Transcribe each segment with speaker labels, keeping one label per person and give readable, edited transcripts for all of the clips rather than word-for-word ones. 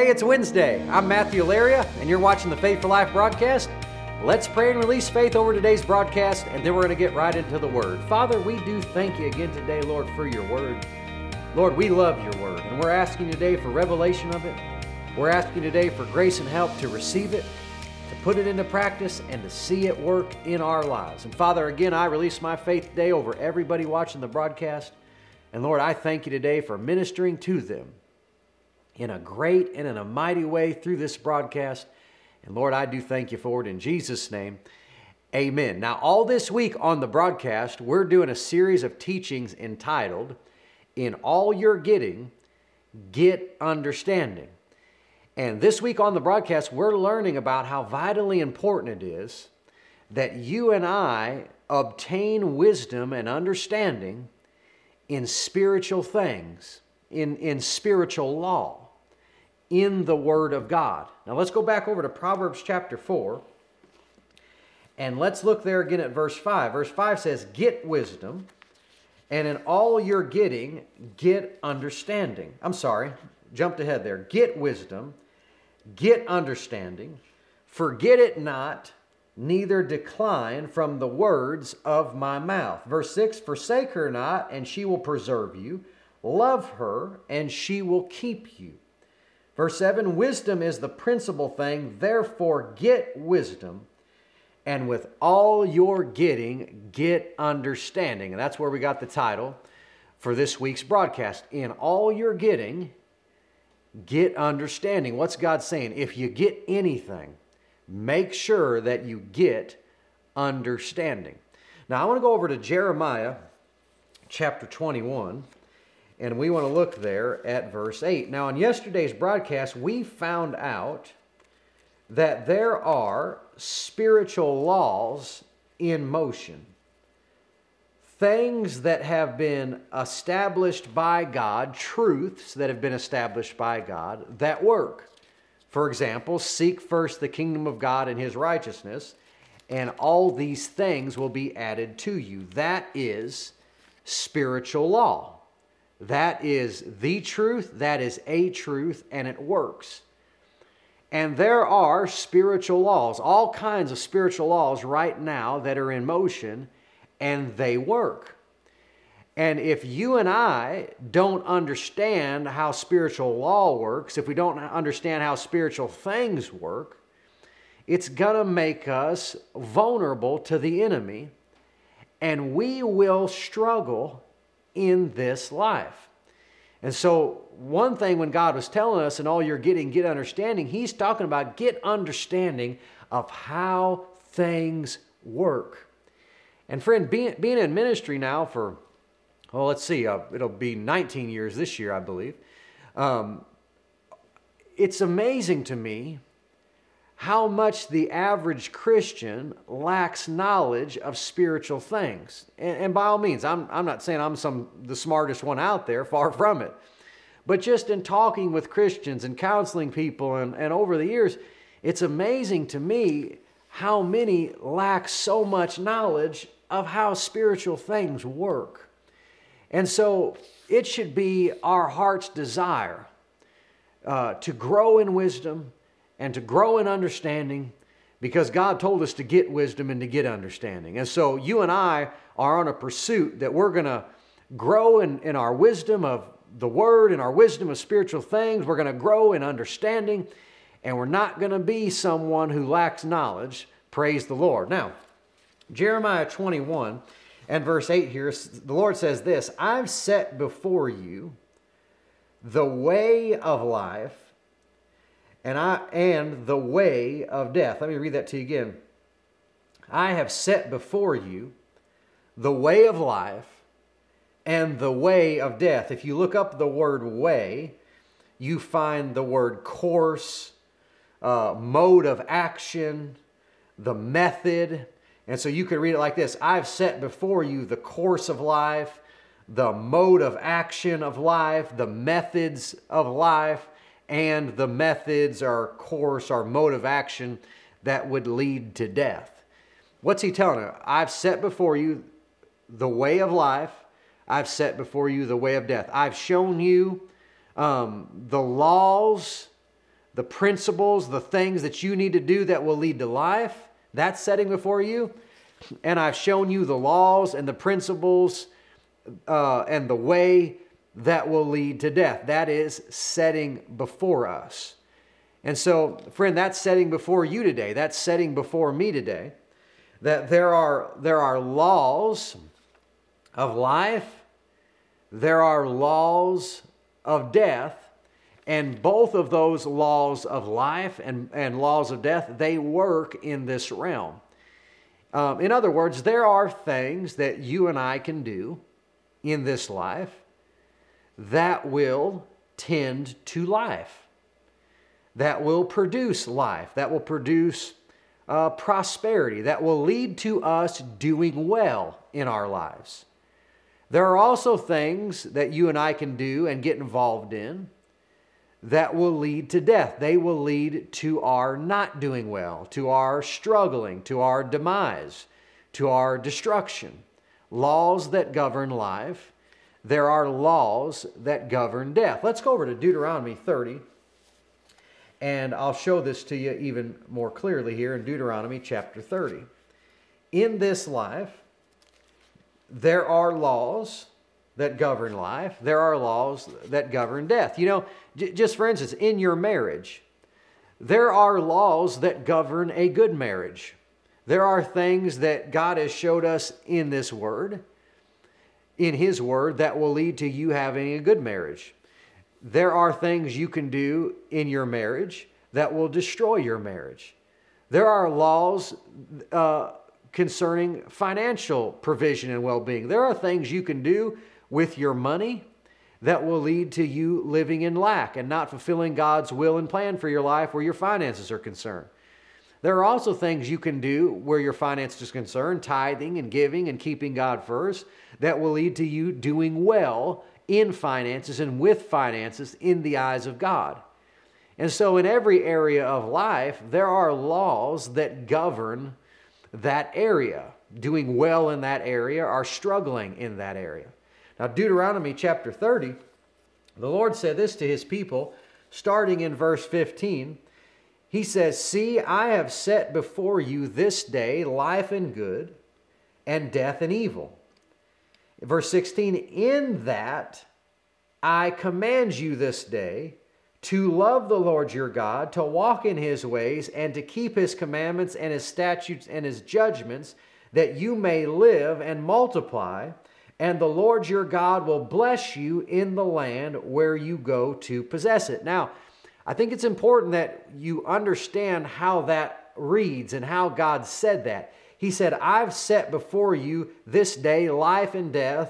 Speaker 1: Hey, it's Wednesday. I'm Matthew Laria, and you're watching the Faith for Life broadcast. Let's pray and release faith over today's broadcast, and then we're going to get right into the Word. Father, we do thank you again today, Lord, for your Word. Lord, we love your Word, and we're asking today for revelation of it. We're asking today for grace and help to receive it, to put it into practice, and to see it work in our lives. And Father, again, I release my faith today over everybody watching the broadcast. And Lord, I thank you today for ministering to them in a great and in a mighty way through this broadcast. And Lord, I do thank you for it in Jesus' name. Amen. Now, all this week on the broadcast, we're doing a series of teachings entitled, In All You're Getting, Get Understanding. And this week on the broadcast, we're learning about how vitally important it is that you and I obtain wisdom and understanding in spiritual things, in spiritual law, in the Word of God. Now let's go back over to Proverbs chapter 4, and let's look there again at verse 5. Verse 5 says, Get wisdom, and in all you're getting, get understanding. I'm sorry, jumped ahead there. Get wisdom, get understanding, forget it not, neither decline from the words of my mouth. Verse 6, Forsake her not, and she will preserve you. Love her, and she will keep you. Verse 7, Wisdom is the principal thing, therefore get wisdom, and with all you're getting, get understanding. And that's where we got the title for this week's broadcast. In all you're getting, get understanding. What's God saying? If you get anything, make sure that you get understanding. Now, I want to go over to Jeremiah chapter 21, and we want to look there at verse 8. Now, in yesterday's broadcast, we found out that there are spiritual laws in motion. Things that have been established by God, truths that have been established by God that work. For example, seek first the kingdom of God and His righteousness, and all these things will be added to you. That is spiritual law. That is the truth, that is a truth, and it works. And there are spiritual laws, all kinds of spiritual laws right now that are in motion, and they work. And if you and I don't understand how spiritual law works, if we don't understand how spiritual things work, it's going to make us vulnerable to the enemy, and we will struggle in this life. And so one thing when God was telling us, in all you're getting, get understanding, He's talking about get understanding of how things work. And friend, being in ministry now for, well, let's see, it'll be 19 years this year, I believe. It's amazing to me how much the average Christian lacks knowledge of spiritual things. And by all means, I'm not saying I'm the smartest one out there, far from it. But just in talking with Christians and counseling people and over the years, it's amazing to me how many lack so much knowledge of how spiritual things work. And so it should be our heart's desire to grow in wisdom and to grow in understanding, because God told us to get wisdom and to get understanding. And so you and I are on a pursuit that we're going to grow in our wisdom of the Word and our wisdom of spiritual things. We're going to grow in understanding, and we're not going to be someone who lacks knowledge. Praise the Lord. Now, Jeremiah 21 and verse 8 here, the Lord says this, I've set before you the way of life, and the way of death. Let me read that to you again. I have set before you the way of life and the way of death. If you look up the word way, you find the word course, mode of action, the method. And so you could read it like this. I've set before you the course of life, the mode of action of life, the methods of life, and the methods or course or mode of action that would lead to death. What's he telling her? I've set before you the way of life. I've set before you the way of death. I've shown you the laws the principles, the things that you need to do that will lead to life. That's setting before you. And I've shown you the laws and the principles and the way that will lead to death. That is setting before us. And so, friend, that's setting before you today. That's setting before me today. That there are laws of life. There are laws of death. And both of those laws of life and laws of death, they work in this realm. In other words, there are things that you and I can do in this life that will tend to life, that will produce life, that will produce prosperity, that will lead to us doing well in our lives. There are also things that you and I can do and get involved in that will lead to death. They will lead to our not doing well, to our struggling, to our demise, to our destruction. Laws that govern life. There are laws that govern death. Let's go over to Deuteronomy 30, and I'll show this to you even more clearly here in Deuteronomy chapter 30. In this life, there are laws that govern life. There are laws that govern death. You know, just for instance, in your marriage, there are laws that govern a good marriage. There are things that God has showed us in this word, in His word, that will lead to you having a good marriage. There are things you can do in your marriage that will destroy your marriage. There are laws concerning financial provision and well-being. There are things you can do with your money that will lead to you living in lack and not fulfilling God's will and plan for your life where your finances are concerned. There are also things you can do where your finances are concerned, tithing and giving and keeping God first, that will lead to you doing well in finances and with finances in the eyes of God. And so in every area of life, there are laws that govern that area, doing well in that area or struggling in that area. Now, Deuteronomy chapter 30, the Lord said this to His people, starting in verse 15. He says, "See, I have set before you this day life and good, and death and evil." Verse 16, "In that I command you this day to love the Lord your God, to walk in His ways, and to keep His commandments and His statutes and His judgments, that you may live and multiply, and the Lord your God will bless you in the land where you go to possess it." Now, I think it's important that you understand how that reads and how God said that. He said, "I've set before you this day life and good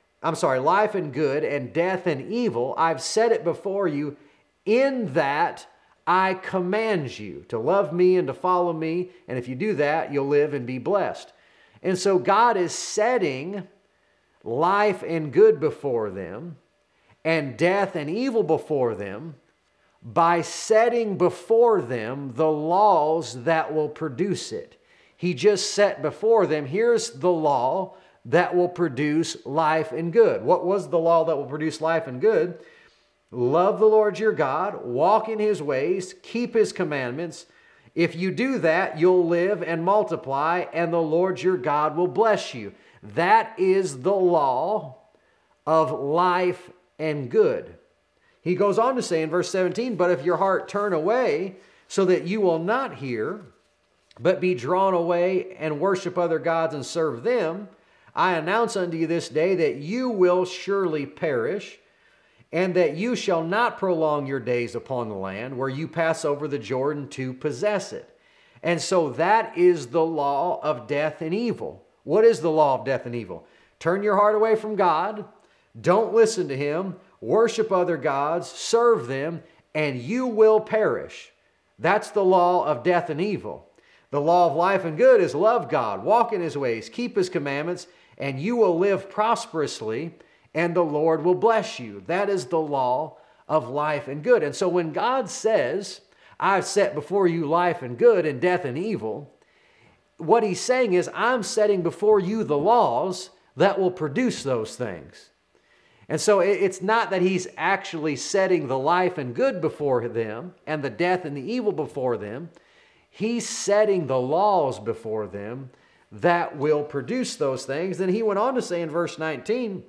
Speaker 1: and death and evil. I've set it before you. In that I command you to love me and to follow me. And if you do that, you'll live and be blessed." And so God is setting life and good before them and death and evil before them by setting before them the laws that will produce it. He just set before them, here's the law that will produce life and good. What was the law that will produce life and good? Love the Lord your God, walk in His ways, keep His commandments. If you do that, you'll live and multiply, and the Lord your God will bless you. That is the law of life and good. He goes on to say in verse 17, "But if your heart turn away so that you will not hear, but be drawn away and worship other gods and serve them, I announce unto you this day that you will surely perish, and that you shall not prolong your days upon the land where you pass over the Jordan to possess it." And so that is the law of death and evil. What is the law of death and evil? Turn your heart away from God, don't listen to Him, worship other gods, serve them, and you will perish. That's the law of death and evil. The law of life and good is love God, walk in His ways, keep His commandments, and you will live prosperously, and the Lord will bless you. That is the law of life and good. And so when God says, "I've set before you life and good and death and evil," what He's saying is, I'm setting before you the laws that will produce those things. And so it's not that he's actually setting the life and good before them and the death and the evil before them. He's setting the laws before them that will produce those things. Then he went on to say in verse 19,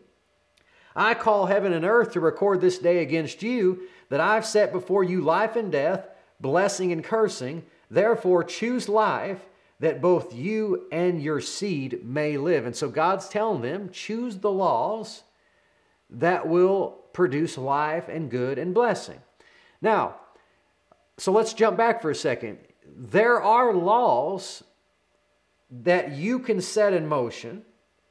Speaker 1: I call heaven and earth to record this day against you, that I've set before you life and death, blessing and cursing. Therefore choose life, that both you and your seed may live. And so God's telling them, choose the laws that will produce life and good and blessing. Now, so let's jump back for a second. There are laws that you can set in motion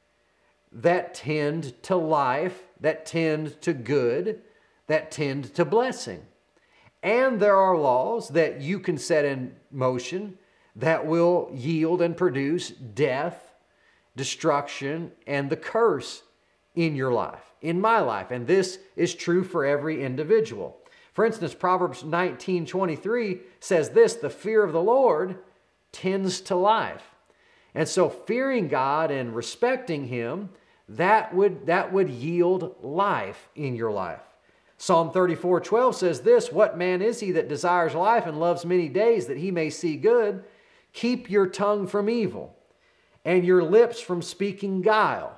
Speaker 1: that tend to life, that tend to good, that tend to blessing. And there are laws that you can set in motion that will yield and produce death, destruction, and the curse in your life, in my life. And this is true for every individual. For instance, Proverbs 19:23 says this, the fear of the Lord tends to life. And so fearing God and respecting Him, that would yield life in your life. Psalm 34:12 says this, what man is he that desires life and loves many days that he may see good? Keep your tongue from evil and your lips from speaking guile.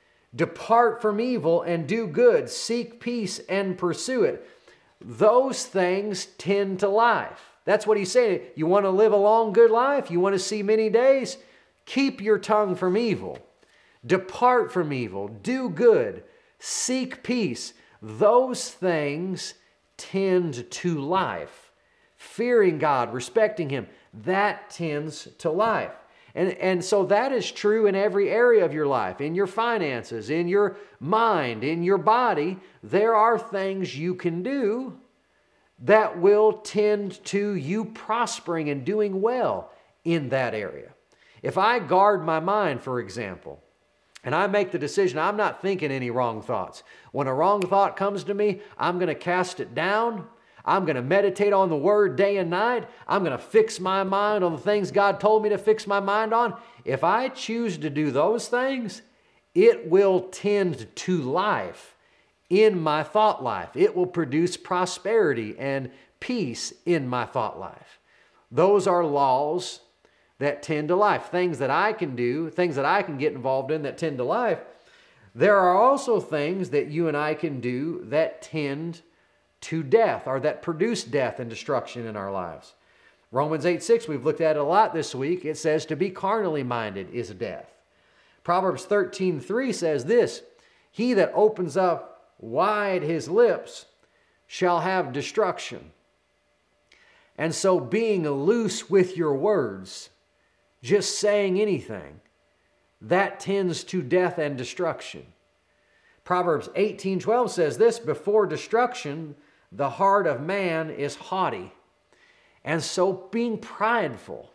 Speaker 1: Depart from evil and do good. Seek peace and pursue it. Those things tend to life. That's what he's saying. You want to live a long, good life? You want to see many days? Keep your tongue from evil. Depart from evil. Do good. Seek peace. Those things tend to life. Fearing God, respecting Him, that tends to life. And so that is true in every area of your life, in your finances, in your mind, in your body. There are things you can do that will tend to you prospering and doing well in that area. If I guard my mind, for example, and I make the decision, I'm not thinking any wrong thoughts. When a wrong thought comes to me, I'm going to cast it down. I'm going to meditate on the Word day and night. I'm going to fix my mind on the things God told me to fix my mind on. If I choose to do those things, it will tend to life in my thought life. It will produce prosperity and peace in my thought life. Those are laws that tend to life. Things that I can do, things that I can get involved in that tend to life. There are also things that you and I can do that tend to death, or that produce death and destruction in our lives. Romans 8:6, we've looked at it a lot this week. It says to be carnally minded is death. Proverbs 13:3 says this, he that opens up wide his lips shall have destruction. And so being loose with your words, just saying anything, that tends to death and destruction. Proverbs 18:12 says this, before destruction, the heart of man is haughty. And so being prideful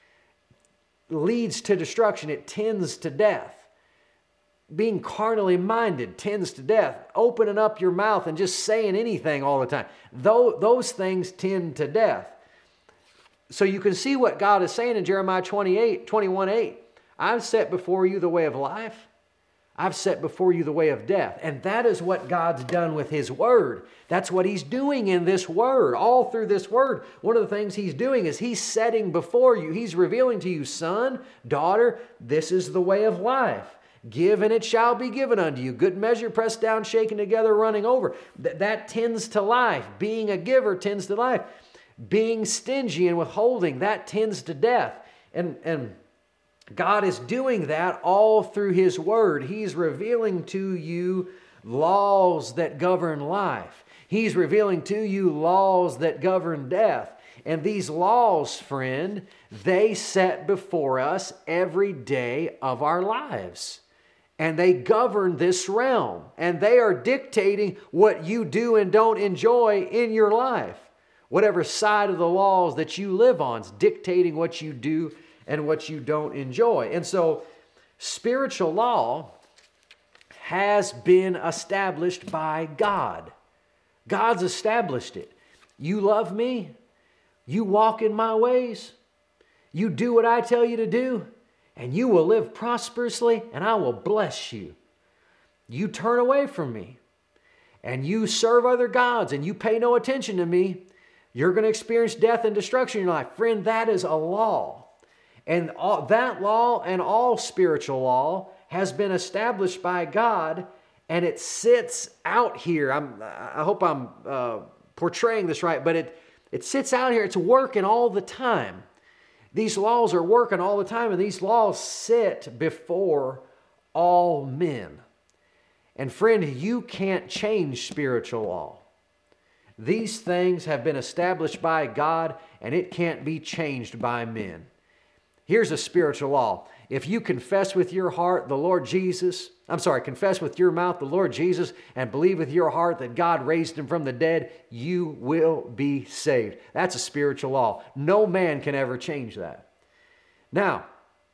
Speaker 1: leads to destruction. It tends to death. Being carnally minded tends to death. Opening up your mouth and just saying anything all the time, those things tend to death. So you can see what God is saying in Jeremiah 21:8. I've set before you the way of life. I've set before you the way of death. And that is what God's done with His Word. That's what He's doing in this Word. All through this Word, one of the things He's doing is He's setting before you. He's revealing to you, son, daughter, this is the way of life. Give and it shall be given unto you. Good measure, pressed down, shaken together, running over. That tends to life. Being a giver tends to life. Being stingy and withholding, that tends to death. And God is doing that all through His Word. He's revealing to you laws that govern life. He's revealing to you laws that govern death. And these laws, friend, they set before us every day of our lives. And they govern this realm. And they are dictating what you do and don't enjoy in your life. Whatever side of the laws that you live on is dictating what you do and what you don't enjoy. And so spiritual law has been established by God. God's established it. You love me. You walk in my ways. You do what I tell you to do, and you will live prosperously, and I will bless you. You turn away from me. and you serve other gods and you pay no attention to me, you're going to experience death and destruction in your life. Friend, that is a law. And that law and all spiritual law has been established by God, and it sits out here. I hope I'm portraying this right, but it sits out here. It's working all the time. These laws are working all the time, and these laws sit before all men. And friend, you can't change spiritual law. These things have been established by God, and it can't be changed by men. Here's a spiritual law. If you confess with your heart confess with your mouth the Lord Jesus and believe with your heart that God raised him from the dead, you will be saved. That's a spiritual law. No man can ever change that. Now,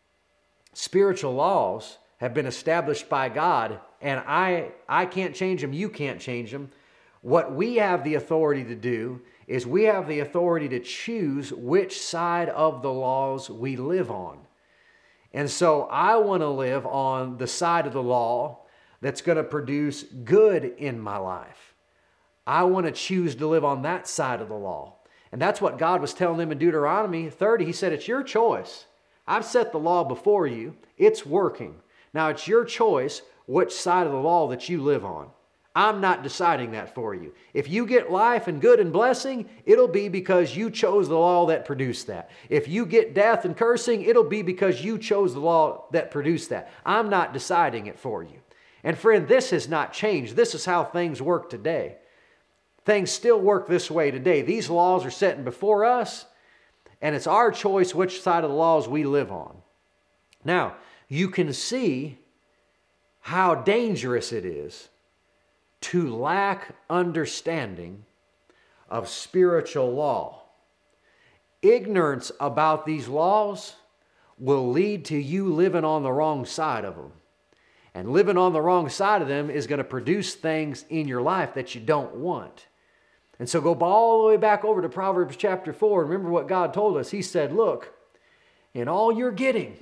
Speaker 1: spiritual laws have been established by God, and I can't change them, you can't change them. What we have the authority to do is we have the authority to choose which side of the laws we live on. And so I want to live on the side of the law that's going to produce good in my life. I want to choose to live on that side of the law. And that's what God was telling them in Deuteronomy 30. He said, it's your choice. I've set the law before you. It's working. Now it's your choice which side of the law that you live on. I'm not deciding that for you. If you get life and good and blessing, it'll be because you chose the law that produced that. If you get death and cursing, it'll be because you chose the law that produced that. I'm not deciding it for you. And friend, this has not changed. This is how things work today. Things still work this way today. These laws are set before us, and it's our choice which side of the laws we live on. Now, you can see how dangerous it is to lack understanding of spiritual law. Ignorance about these laws will lead to you living on the wrong side of them. And living on the wrong side of them is going to produce things in your life that you don't want. And so go all the way back over to Proverbs chapter 4. Remember what God told us. He said, look, in all you're getting,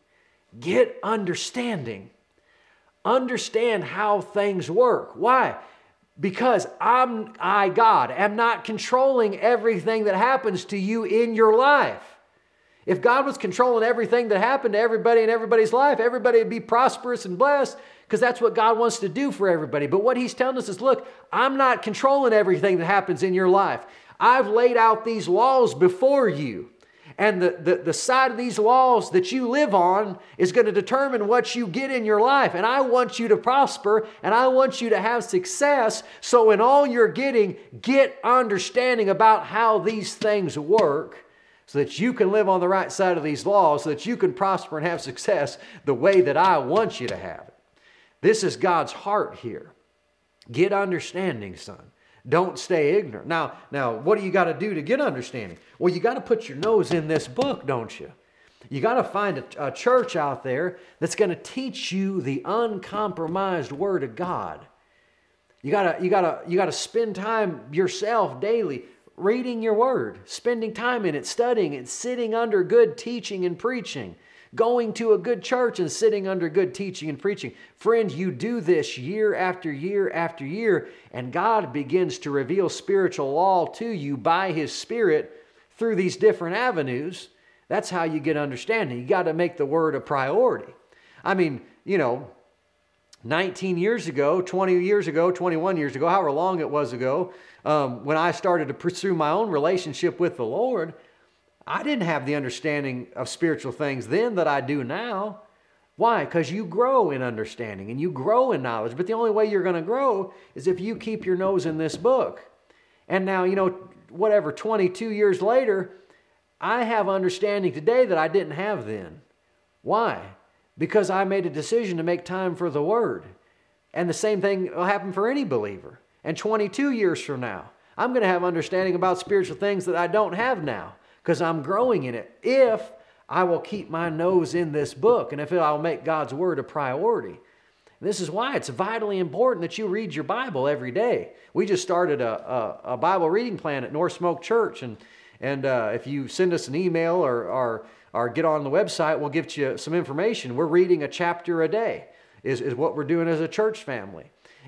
Speaker 1: get understanding. Understand how things work. Why? Because I, God, am not controlling everything that happens to you in your life. If God was controlling everything that happened to everybody in everybody's life, everybody would be prosperous and blessed, because that's what God wants to do for everybody. But what he's telling us is, look, I'm not controlling everything that happens in your life. I've laid out these laws before you. And the side of these laws that you live on is going to determine what you get in your life. And I want you to prosper, and I want you to have success. So in all you're getting, get understanding about how these things work so that you can live on the right side of these laws, so that you can prosper and have success the way that I want you to have it. This is God's heart here. Get understanding, son. Don't stay ignorant. Now, what do you got to do to get understanding? Well, you got to put your nose in this book, don't you? You got to find a church out there that's going to teach you the uncompromised Word of God. You got to spend time yourself daily reading your Word, spending time in it, studying it, sitting under good teaching and preaching. Going to a good church and sitting under good teaching and preaching. Friends, you do this year after year after year, and God begins to reveal spiritual law to you by His Spirit through these different avenues. That's how you get understanding. You got to make the Word a priority. I mean, 19 years ago, 20 years ago, 21 years ago, however long it was ago, when I started to pursue my own relationship with the Lord, I didn't have the understanding of spiritual things then that I do now. Why? Because you grow in understanding and you grow in knowledge. But the only way you're going to grow is if you keep your nose in this book. And now, 22 years later, I have understanding today that I didn't have then. Why? Because I made a decision to make time for the Word. And the same thing will happen for any believer. And 22 years from now, I'm going to have understanding about spiritual things that I don't have now. Because I'm growing in it, if I will keep my nose in this book and if I'll make God's Word a priority. And this is why it's vitally important that you read your Bible every day. We just started a Bible reading plan at North Smoke Church, and if you send us an email or get on the website, we'll give you some information. We're reading a chapter a day is what we're doing as a church family.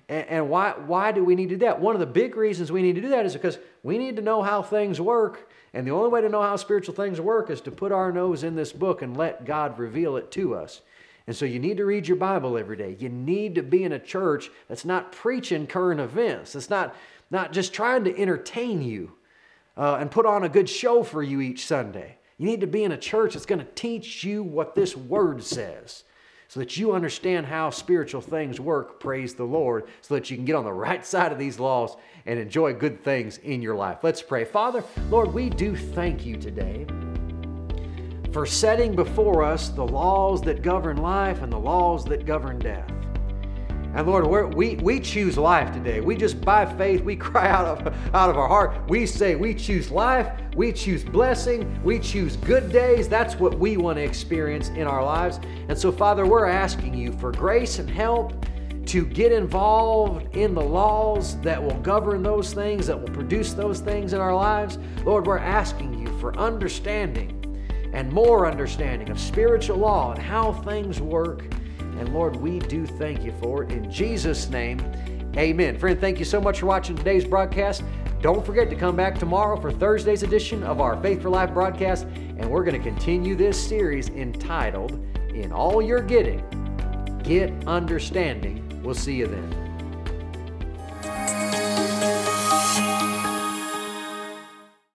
Speaker 1: And why do we need to do that? One of the big reasons we need to do that is because we need to know how things work. And the only way to know how spiritual things work is to put our nose in this book and let God reveal it to us. And so you need to read your Bible every day. You need to be in a church that's not preaching current events. It's not just trying to entertain you and put on a good show for you each Sunday. You need to be in a church that's going to teach you what this Word says, so that you understand how spiritual things work, praise the Lord, so that you can get on the right side of these laws and enjoy good things in your life. Let's pray. Father, Lord, we do thank you today for setting before us the laws that govern life and the laws that govern death. And Lord, we choose life today. We just, by faith, we cry out of our heart. We say we choose life, we choose blessing, we choose good days. That's what we want to experience in our lives. And so, Father, we're asking you for grace and help to get involved in the laws that will govern those things, that will produce those things in our lives. Lord, we're asking you for understanding and more understanding of spiritual law and how things work. And Lord, we do thank you for it. In Jesus' name, amen. Friend, thank you so much for watching today's broadcast. Don't forget to come back tomorrow for Thursday's edition of our Faith for Life broadcast. And we're going to continue this series entitled, In All You're Getting, Get Understanding. We'll see you then.